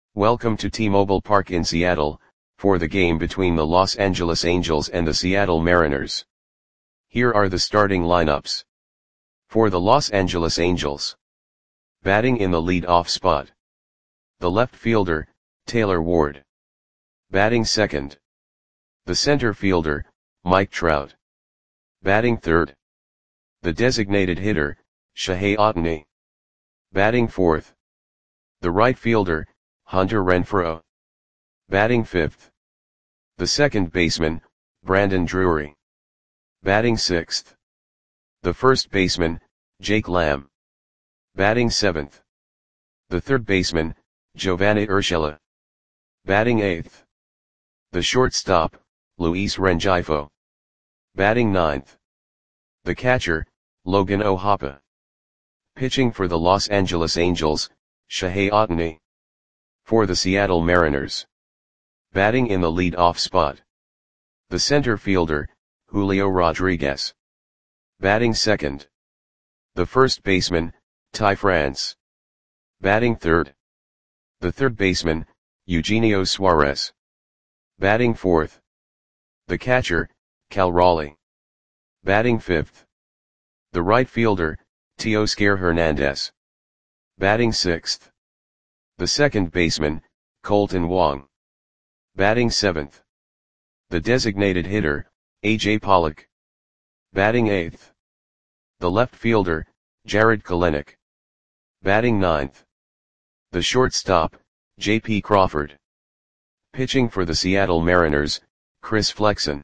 Welcome to T-Mobile Park in Seattle, for the game between the Los Angeles Angels and the Seattle Mariners. Here are the starting lineups. For the Los Angeles Angels. Batting in the lead-off spot. The left fielder, Taylor Ward. Batting second. The center fielder, Mike Trout. Batting third. The designated hitter, Shohei Ohtani. Batting fourth. The right fielder, Hunter Renfroe. Batting fifth. The second baseman, Brandon Drury. Batting sixth. The first baseman, Jake Lamb. Batting seventh. The third baseman, Giovanny Urshela. Batting eighth. The shortstop, Luis Rengifo. Batting ninth. The catcher, Logan O'Hoppe. Pitching for the Los Angeles Angels, Shohei Ohtani. For the Seattle Mariners. Batting in the lead-off spot. The center fielder, Julio Rodriguez. Batting second. The first baseman, Ty France. Batting third. The third baseman, Eugenio Suarez. Batting fourth. The catcher, Cal Raleigh. Batting fifth. The right fielder, Teoscar Hernandez. Batting sixth. The second baseman, Colton Wong. Batting seventh. The designated hitter, A.J. Pollock. Batting eighth. The left fielder, Jared Kelenic. Batting ninth. The shortstop, J.P. Crawford. Pitching for the Seattle Mariners, Chris Flexen.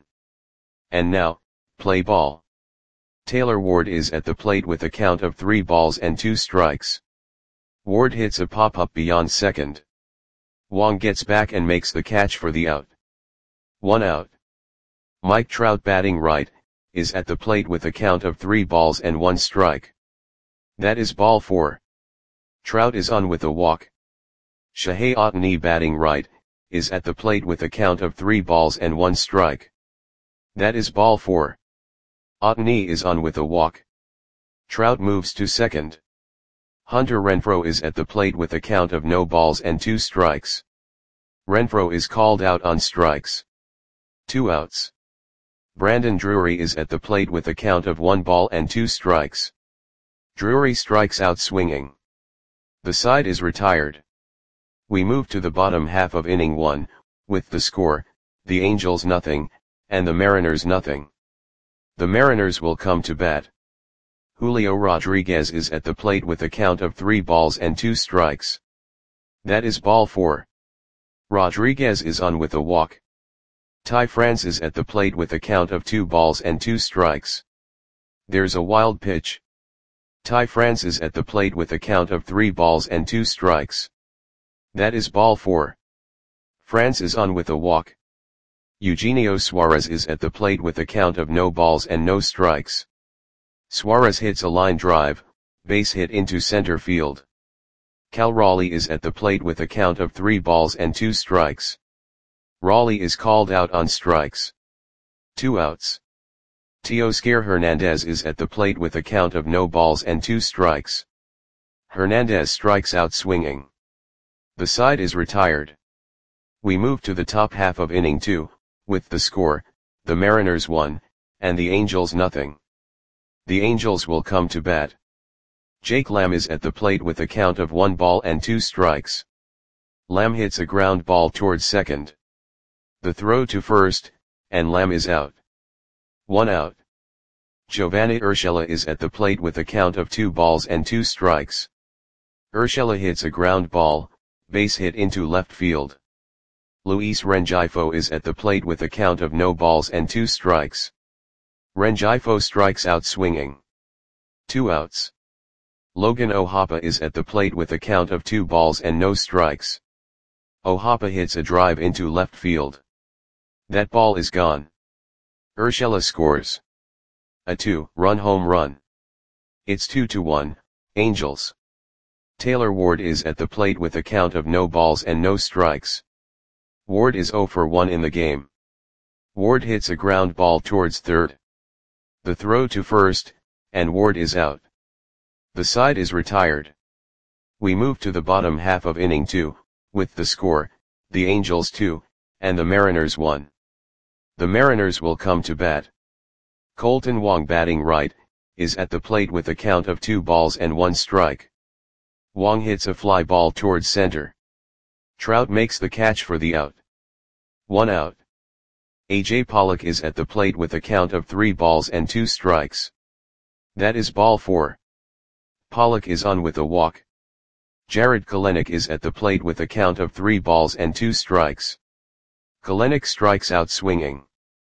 And now, play ball. Taylor Ward is at the plate with a count of 3 balls and 2 strikes. Ward hits a pop-up beyond second. Wong gets back and makes the catch for the out. 1 out. Mike Trout, batting right, is at the plate with a count of 3 balls and 1 strike. That is ball 4. Trout is on with a walk. Shohei Ohtani, batting right, is at the plate with a count of 3 balls and 1 strike. That is ball 4. Ohtani is on with a walk. Trout moves to second. Hunter Renfroe is at the plate with a count of no balls and 2 strikes. Renfroe is called out on strikes. 2 outs. Brandon Drury is at the plate with a count of 1 ball and 2 strikes. Drury strikes out swinging. The side is retired. We move to the bottom half of inning 1, with the score, the Angels nothing, and the Mariners nothing. The Mariners will come to bat. Julio Rodriguez is at the plate with a count of 3 balls and 2 strikes. That is ball 4. Rodriguez is on with a walk. Ty France is at the plate with a count of 2 balls and 2 strikes. There's a wild pitch. Ty France is at the plate with a count of 3 balls and 2 strikes. That is ball 4. France is on with a walk. Eugenio Suarez is at the plate with a count of no balls and no strikes. Suarez hits a line drive, base hit into center field. Cal Raleigh is at the plate with a count of 3 balls and 2 strikes. Raleigh is called out on strikes. 2 outs. Teoscar Hernandez is at the plate with a count of no balls and 2 strikes. Hernandez strikes out swinging. The side is retired. We move to the top half of inning 2, with the score, the Mariners 1, and the Angels nothing. The Angels will come to bat. Jake Lamb is at the plate with a count of 1 ball and 2 strikes. Lamb hits a ground ball towards second. The throw to first, and Lamb is out. 1 out. Giovanny Urshela is at the plate with a count of 2 balls and 2 strikes. Urshela hits a ground ball, base hit into left field. Luis Rengifo is at the plate with a count of no balls and 2 strikes. Rengifo strikes out swinging. 2 outs. Logan O'Hoppe is at the plate with a count of 2 balls and no strikes. O'Hoppe hits a drive into left field. That ball is gone. Urshela scores a 2-run home run. It's 2-1, Angels. Taylor Ward is at the plate with a count of no balls and no strikes. Ward is 0 for 1 in the game. Ward hits a ground ball towards third. The throw to first, and Ward is out. The side is retired. We move to the bottom half of inning 2, with the score, the Angels 2, and the Mariners 1. The Mariners will come to bat. Kolten Wong, batting right, is at the plate with a count of 2 balls and 1 strike. Wong hits a fly ball towards center. Trout makes the catch for the out. 1 out. A.J. Pollock is at the plate with a count of 3 balls and 2 strikes. That is ball 4. Pollock is on with a walk. Jarred Kelenic is at the plate with a count of 3 balls and 2 strikes. Kelenic strikes out swinging.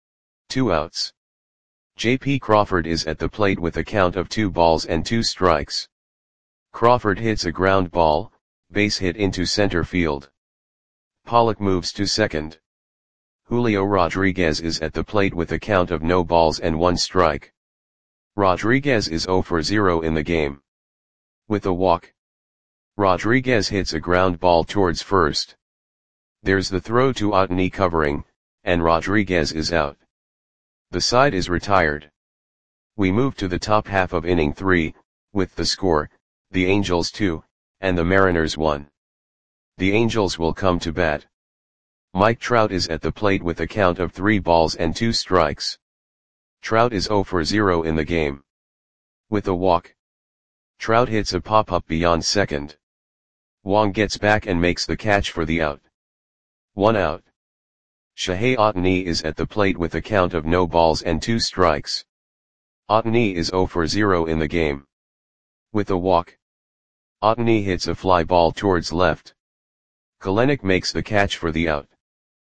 2 outs. J.P. Crawford is at the plate with a count of 2 balls and 2 strikes. Crawford hits a ground ball, base hit into center field. Pollock moves to second. Julio Rodriguez is at the plate with a count of no balls and 1 strike. Rodriguez is 0 for 0 in the game. With a walk, Rodriguez hits a ground ball towards first. There's the throw to Otani covering, and Rodriguez is out. The side is retired. We move to the top half of inning 3, with the score, the Angels 2, and the Mariners 1. The Angels will come to bat. Mike Trout is at the plate with a count of 3 balls and 2 strikes. Trout is 0 for 0 in the game. With a walk, Trout hits a pop-up beyond second. Wong gets back and makes the catch for the out. 1 out. Shohei Ohtani is at the plate with a count of no balls and 2 strikes. Ohtani is 0 for 0 in the game. With a walk, Ohtani hits a fly ball towards left. Kelenic makes the catch for the out.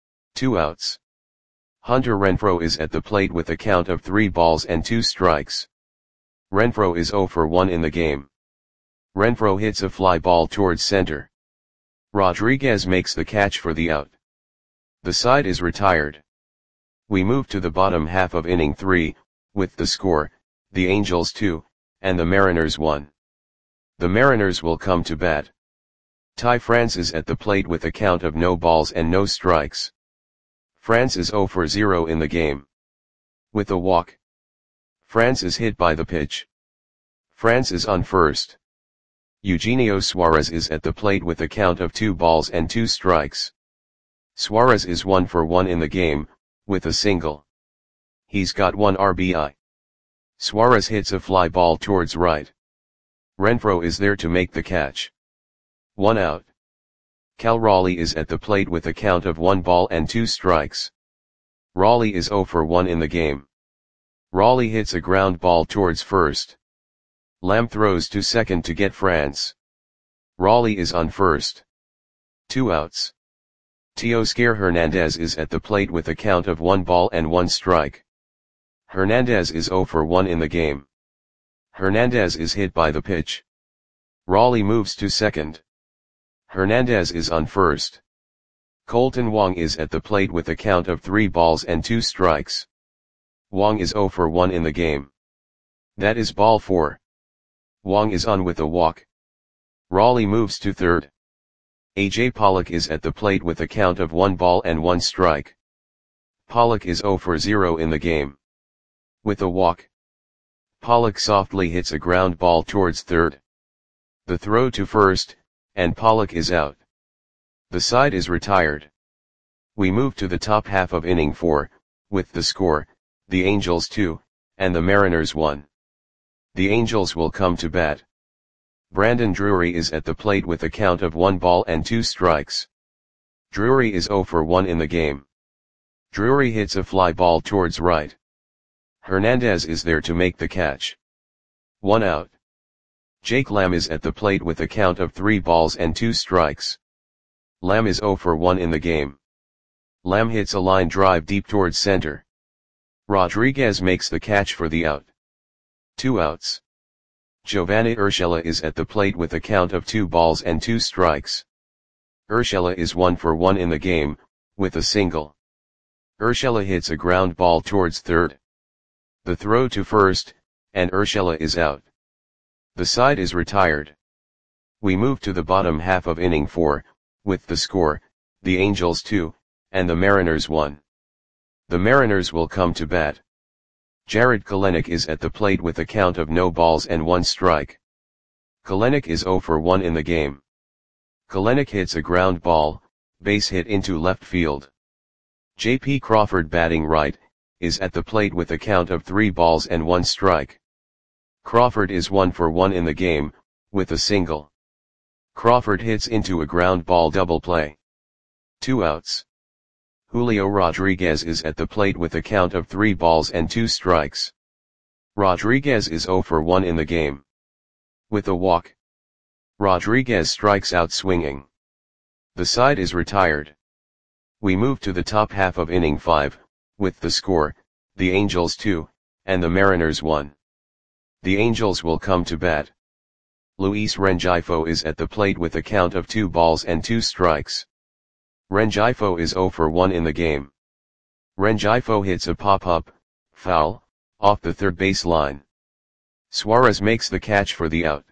2 outs. Hunter Renfroe is at the plate with a count of 3 balls and 2 strikes. Renfroe is 0 for 1 in the game. Renfroe hits a fly ball towards center. Rodriguez makes the catch for the out. The side is retired. We move to the bottom half of inning 3, with the score, the Angels 2, and the Mariners 1. The Mariners will come to bat. Ty France is at the plate with a count of no balls and no strikes. France is 0 for 0 in the game. With a walk, France is hit by the pitch. France is on first. Eugenio Suarez is at the plate with a count of 2 balls and 2 strikes. Suarez is 1 for 1 in the game, with a single. He's got 1 RBI. Suarez hits a fly ball towards right. Renfroe is there to make the catch. 1 out. Cal Raleigh is at the plate with a count of 1 ball and 2 strikes. Raleigh is 0 for 1 in the game. Raleigh hits a ground ball towards first. Lamb throws to second to get France. Raleigh is on first. 2 outs. Teoscar Hernandez is at the plate with a count of 1 ball and 1 strike. Hernandez is 0 for 1 in the game. Hernandez is hit by the pitch. Raleigh moves to second. Hernandez is on first. Kolten Wong is at the plate with a count of 3 balls and 2 strikes. Wong is 0 for 1 in the game. That is ball 4. Wong is on with a walk. Raleigh moves to third. A.J. Pollock is at the plate with a count of 1 ball and 1 strike. Pollock is 0 for 0 in the game. With a walk, Pollock softly hits a ground ball towards third. The throw to first, and Pollock is out. The side is retired. We move to the top half of inning 4, with the score, the Angels 2, and the Mariners 1. The Angels will come to bat. Brandon Drury is at the plate with a count of 1 ball and 2 strikes. Drury is 0 for 1 in the game. Drury hits a fly ball towards right. Hernandez is there to make the catch. 1 out. Jake Lamb is at the plate with a count of 3 balls and 2 strikes. Lamb is 0 for 1 in the game. Lamb hits a line drive deep towards center. Rodriguez makes the catch for the out. 2 outs. Giovanni Urshela is at the plate with a count of 2 balls and 2 strikes. Urshela is 1 for 1 in the game, with a single. Urshela hits a ground ball towards third. The throw to first, and Urshela is out. The side is retired. We move to the bottom half of inning 4, with the score, the Angels 2, and the Mariners 1. The Mariners will come to bat. Jarred Kelenic is at the plate with a count of no balls and 1 strike. Kelenic is 0 for 1 in the game. Kelenic hits a ground ball, base hit into left field. J.P. Crawford batting right, is at the plate with a count of 3 balls and 1 strike. Crawford is 1 for 1 in the game, with a single. Crawford hits into a ground ball double play. 2 outs. Julio Rodriguez is at the plate with a count of 3 balls and 2 strikes. Rodriguez is 0 for 1 in the game. With a walk. Rodriguez strikes out swinging. The side is retired. We move to the top half of inning 5, with the score, the Angels 2, and the Mariners 1. The Angels will come to bat. Luis Rengifo is at the plate with a count of 2 balls and 2 strikes. Rengifo is 0 for 1 in the game. Rengifo hits a pop-up, foul, off the third base line. Suarez makes the catch for the out.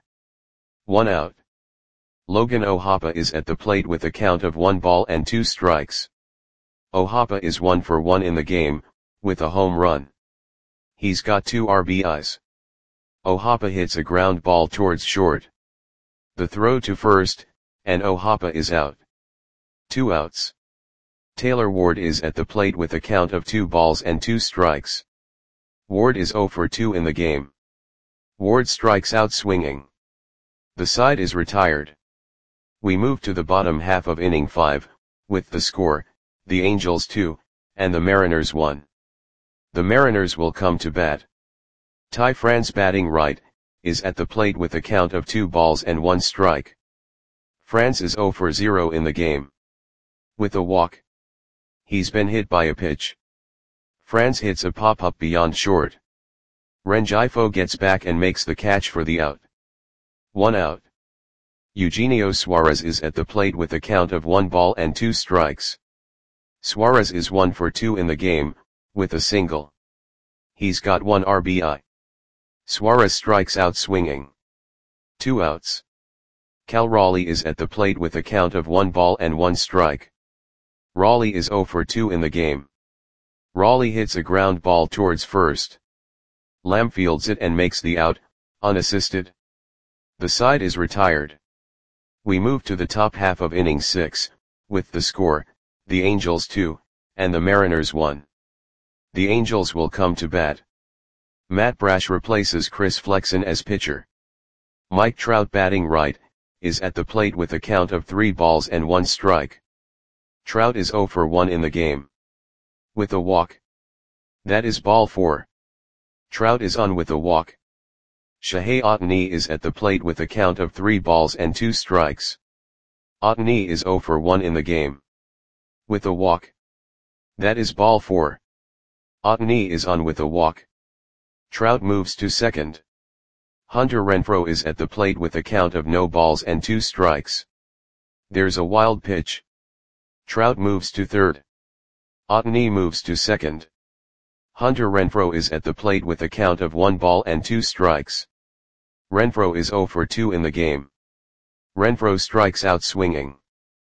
1 out. Logan O'Hoppe is at the plate with a count of 1 ball and 2 strikes. O'Hoppe is 1 for 1 in the game, with a home run. He's got 2 RBIs. O'Hoppe hits a ground ball towards short. The throw to first, and O'Hoppe is out. 2 outs. Taylor Ward is at the plate with a count of 2 balls and 2 strikes. Ward is 0 for 2 in the game. Ward strikes out swinging. The side is retired. We move to the bottom half of inning 5, with the score, the Angels 2, and the Mariners 1. The Mariners will come to bat. Ty France batting right, is at the plate with a count of 2 balls and 1 strike. France is 0 for 0 in the game. With a walk. He's been hit by a pitch. France hits a pop-up beyond short. Rengifo gets back and makes the catch for the out. 1 out. Eugenio Suarez is at the plate with a count of 1 ball and 2 strikes. Suarez is 1 for 2 in the game, with a single. He's got 1 RBI. Suarez strikes out swinging. 2 outs. Cal Raleigh is at the plate with a count of 1 ball and 1 strike. Raleigh is 0 for 2 in the game. Raleigh hits a ground ball towards first. Lamb fields it and makes the out, unassisted. The side is retired. We move to the top half of inning 6, with the score, the Angels 2, and the Mariners 1. The Angels will come to bat. Matt Brash replaces Chris Flexen as pitcher. Mike Trout batting right, is at the plate with a count of 3 balls and 1 strike. Trout is 0 for 1 in the game. With a walk. That is ball 4. Trout is on with a walk. Shohei Ohtani is at the plate with a count of 3 balls and 2 strikes. Ohtani is 0 for 1 in the game. With a walk. That is ball 4. Ohtani is on with a walk. Trout moves to second. Hunter Renfroe is at the plate with a count of no balls and 2 strikes. There's a wild pitch. Trout moves to third. Ohtani moves to second. Hunter Renfroe is at the plate with a count of 1 ball and 2 strikes. Renfroe is 0 for 2 in the game. Renfroe strikes out swinging.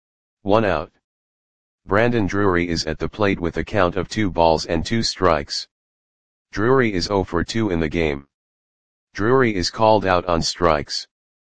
1 out. Brandon Drury is at the plate with a count of 2 balls and 2 strikes. Drury is 0 for 2 in the game. Drury is called out on strikes.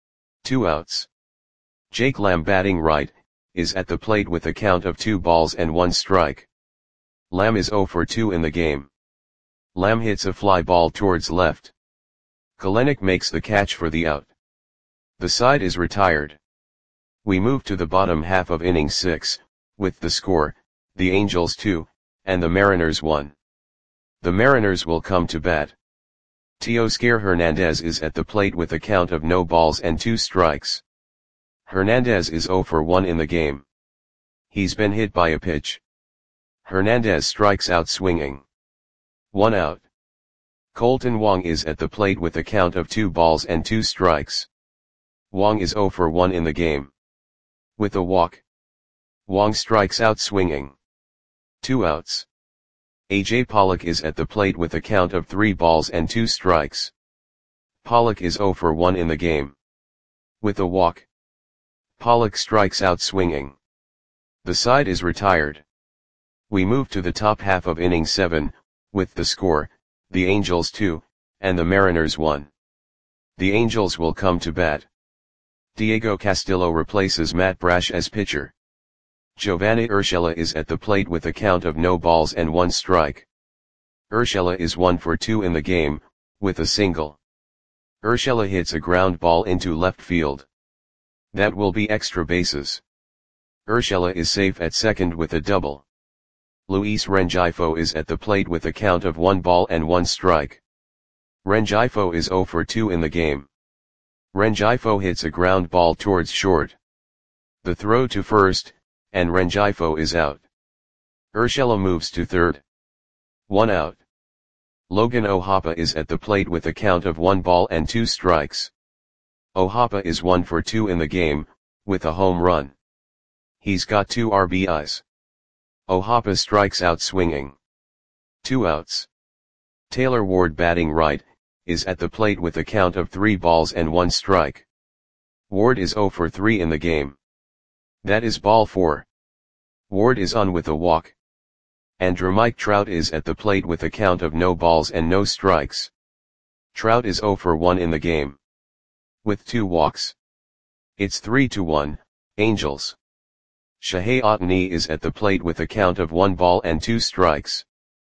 2 outs. Jake Lamb batting right, is at the plate with a count of 2 balls and 1 strike. Lamb is 0 for 2 in the game. Lamb hits a fly ball towards left. Kelenic makes the catch for the out. The side is retired. We move to the bottom half of inning 6, with the score, the Angels 2, and the Mariners 1. The Mariners will come to bat. Teoscar Hernandez is at the plate with a count of no balls and 2 strikes. Hernandez is 0 for 1 in the game. He's been hit by a pitch. Hernandez strikes out swinging. 1 out. Colton Wong is at the plate with a count of 2 balls and 2 strikes. Wong is 0 for 1 in the game. With a walk. Wong strikes out swinging. 2 outs. A.J. Pollock is at the plate with a count of 3 balls and 2 strikes. Pollock is 0 for 1 in the game. With a walk. Pollock strikes out swinging. The side is retired. We move to the top half of inning 7, with the score, the Angels 2, and the Mariners 1. The Angels will come to bat. Diego Castillo replaces Matt Brash as pitcher. Giovanni Urshela is at the plate with a count of no balls and 1 strike. Urshela is 1 for 2 in the game, with a single. Urshela hits a ground ball into left field. That will be extra bases. Urshela is safe at second with a double. Luis Rengifo is at the plate with a count of 1 ball and 1 strike. Rengifo is 0 for 2 in the game. Rengifo hits a ground ball towards short. The throw to first, and Rengifo is out. Urshela moves to third. 1 out. Logan O'Hoppe is at the plate with a count of 1 ball and 2 strikes. O'Hoppe is 1 for 2 in the game, with a home run. He's got 2 RBIs. O'Hoppe strikes out swinging. 2 outs. Taylor Ward, batting right, is at the plate with a count of 3 balls and 1 strike. Ward is 0 for 3 in the game. That is ball 4. Ward is on with a walk. Andrew Mike Trout is at the plate with a count of no balls and no strikes. Trout is 0 for 1 in the game. With 2 walks. It's 3-1, Angels. Shohei Ohtani is at the plate with a count of 1 ball and 2 strikes.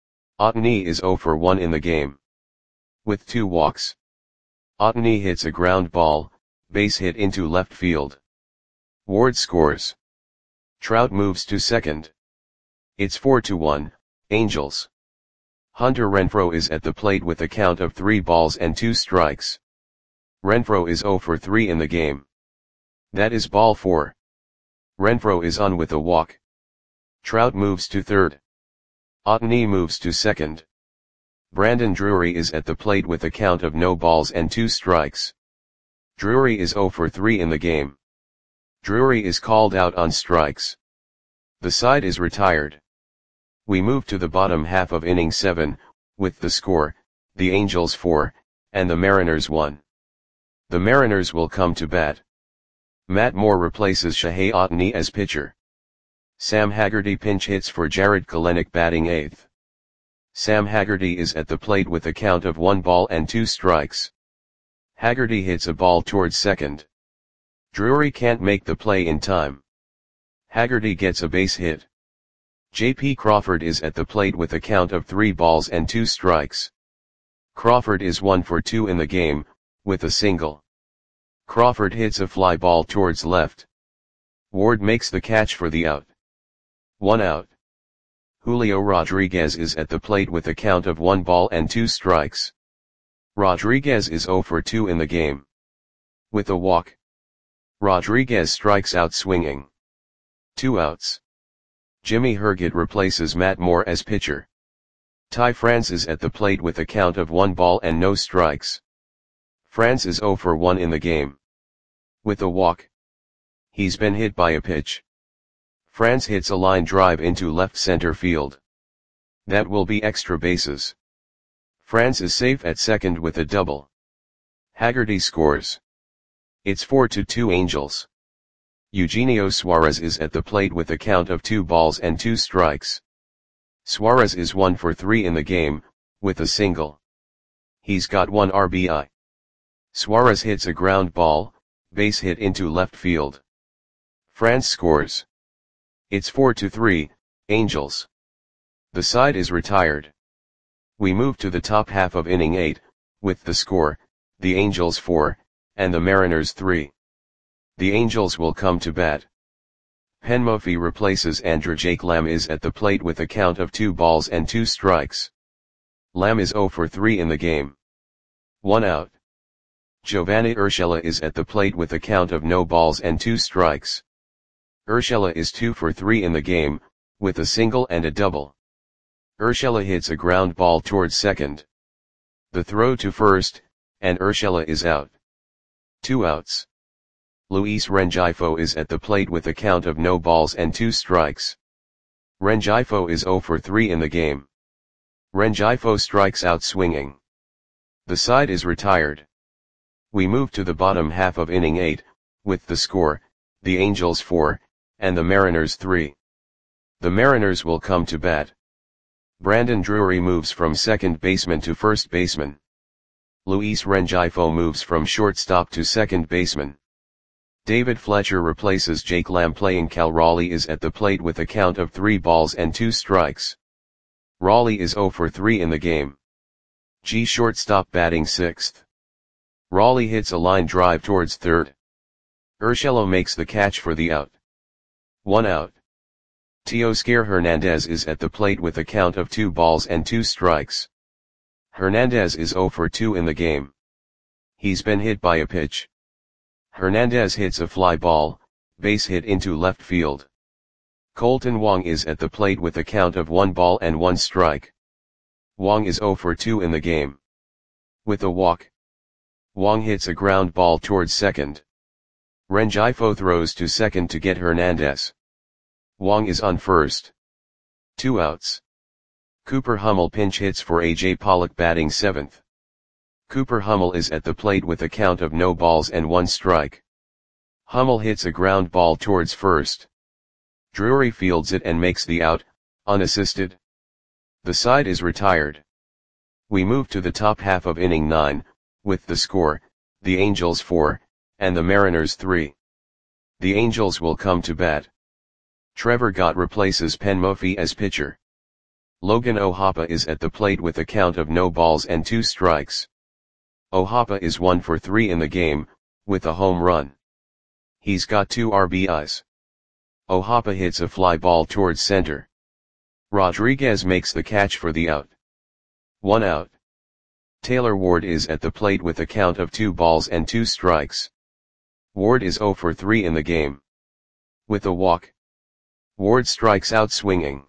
Ohtani is 0 for 1 in the game. With 2 walks. Ohtani hits a ground ball, base hit into left field. Ward scores. Trout moves to second. It's 4-1, Angels. Hunter Renfroe is at the plate with a count of 3 balls and 2 strikes. Renfroe is 0 for 3 in the game. That is ball 4. Renfroe is on with a walk. Trout moves to third. Ohtani moves to second. Brandon Drury is at the plate with a count of no balls and 2 strikes. Drury is 0 for 3 in the game. Drury is called out on strikes. The side is retired. We move to the bottom half of inning 7, with the score, the Angels 4, and the Mariners 1. The Mariners will come to bat. Matt Moore replaces Shohei Ohtani as pitcher. Sam Haggerty pinch hits for Jared Kelenic, batting 8th. Sam Haggerty is at the plate with a count of 1 ball and 2 strikes. Haggerty hits a ball towards second. Drury can't make the play in time. Haggerty gets a base hit. J.P. Crawford is at the plate with a count of 3 balls and 2 strikes. Crawford is 1 for 2 in the game, with a single. Crawford hits a fly ball towards left. Ward makes the catch for the out. 1 out. Julio Rodriguez is at the plate with a count of 1 ball and 2 strikes. Rodriguez is 0 for 2 in the game. With a walk. Rodriguez strikes out swinging. 2 outs. Jimmy Herget replaces Matt Moore as pitcher. Ty France is at the plate with a count of 1 ball and no strikes. France is 0 for 1 in the game. With a walk. He's been hit by a pitch. France hits a line drive into left center field. That will be extra bases. France is safe at second with a double. Haggerty scores. It's 4-2 Angels. Eugenio Suarez is at the plate with a count of 2 balls and 2 strikes. Suarez is 1 for 3 in the game, with a single. He's got 1 RBI. Suarez hits a ground ball, base hit into left field. France scores. It's 4-3, Angels. The side is retired. We move to the top half of inning 8, with the score, the Angels 4, and the Mariners 3. The Angels will come to bat. Penn Murphy replaces Andrew Jake Lamb is at the plate with a count of 2 balls and 2 strikes. Lamb is 0 for 3 in the game. 1 out. Giovanni Urshela is at the plate with a count of no balls and 2 strikes. Urshela is 2 for 3 in the game, with a single and a double. Urshela hits a ground ball towards second. The throw to first, and Urshela is out. 2 outs. Luis Rengifo is at the plate with a count of no balls and 2 strikes. Rengifo is 0 for 3 in the game. Rengifo strikes out swinging. The side is retired. We move to the bottom half of inning 8, with the score, the Angels 4, and the Mariners 3. The Mariners will come to bat. Brandon Drury moves from second baseman to first baseman. Luis Rengifo moves from shortstop to second baseman. David Fletcher replaces Jake Lamb. Playing Cal Raleigh is at the plate with a count of 3 balls and 2 strikes. Raleigh is 0 for 3 in the game. G shortstop batting 6th. Raleigh hits a line drive towards third. Urshela makes the catch for the out. 1 out. Teoscar Hernandez is at the plate with a count of 2 balls and 2 strikes. Hernandez is 0 for 2 in the game. He's been hit by a pitch. Hernandez hits a fly ball, base hit into left field. Colton Wong is at the plate with a count of 1 ball and 1 strike. Wong is 0 for 2 in the game. With a walk, Wong hits a ground ball towards second. Rengifo throws to second to get Hernandez. Wong is on first. 2 outs. Cooper Hummel pinch hits for A.J. Pollock batting 7th. Cooper Hummel is at the plate with a count of no balls and 1 strike. Hummel hits a ground ball towards first. Drury fields it and makes the out, unassisted. The side is retired. We move to the top half of inning 9, with the score, the Angels 4, and the Mariners 3. The Angels will come to bat. Trevor Gott replaces Penn Murphy as pitcher. Logan O'Hoppe is at the plate with a count of no balls and 2 strikes. O'Hoppe is 1 for 3 in the game, with a home run. He's got 2 RBIs. O'Hoppe hits a fly ball towards center. Rodriguez makes the catch for the out. 1 out. Taylor Ward is at the plate with a count of 2 balls and 2 strikes. Ward is 0 for 3 in the game. With a walk, Ward strikes out swinging.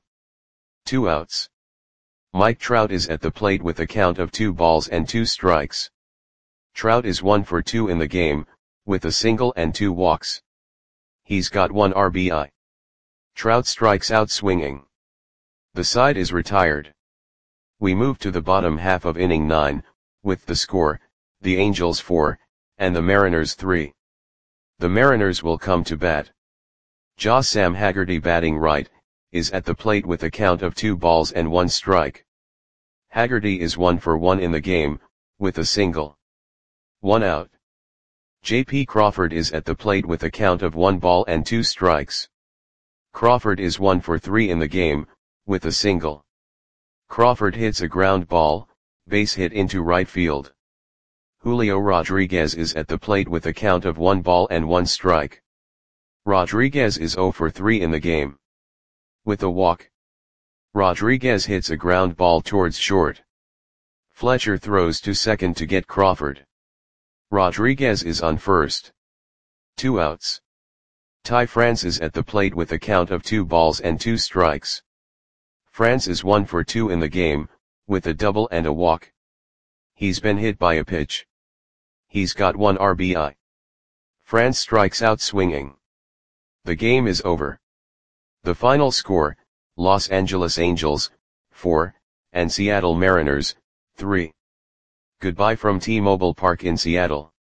2 outs. Mike Trout is at the plate with a count of 2 balls and 2 strikes. Trout is 1 for 2 in the game, with a single and 2 walks. He's got 1 RBI. Trout strikes out swinging. The side is retired. We move to the bottom half of inning 9, with the score, the Angels 4, and the Mariners 3. The Mariners will come to bat. Josh Sam Haggerty batting right, is at the plate with a count of 2 balls and 1 strike. Haggerty is 1 for 1 in the game, with a single. 1 out. J.P. Crawford is at the plate with a count of 1 ball and 2 strikes. Crawford is 1 for 3 in the game, with a single. Crawford hits a ground ball, base hit into right field. Julio Rodriguez is at the plate with a count of 1 ball and 1 strike. Rodriguez is 0 for 3 in the game. With a walk, Rodriguez hits a ground ball towards short. Fletcher throws to second to get Crawford. Rodriguez is on first. 2 outs. Ty France is at the plate with a count of 2 balls and 2 strikes. France is 1 for 2 in the game, with a double and a walk. He's been hit by a pitch. He's got 1 RBI. France strikes out swinging. The game is over. The final score, Los Angeles Angels, 4, and Seattle Mariners, 3. Goodbye from T-Mobile Park in Seattle.